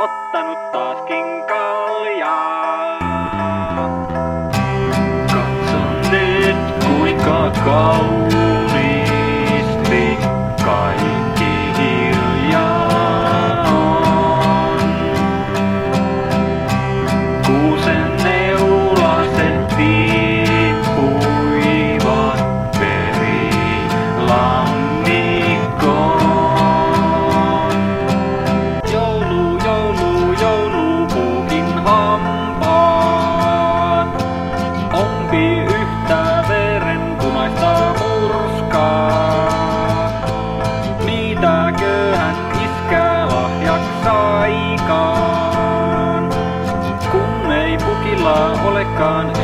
ottanut taaskin kaljaa. Katson nyt kuinka kauniisti kaikki hiljaa on. Kuusen neulaset tippuivat verilammikkoon. Joulu, joulu, joulu, puukin hampaat ompi yhtä verenpunaista murskaa. Mitäköhän iskä lahjaksi saikaan, kun ei pukilla olekaan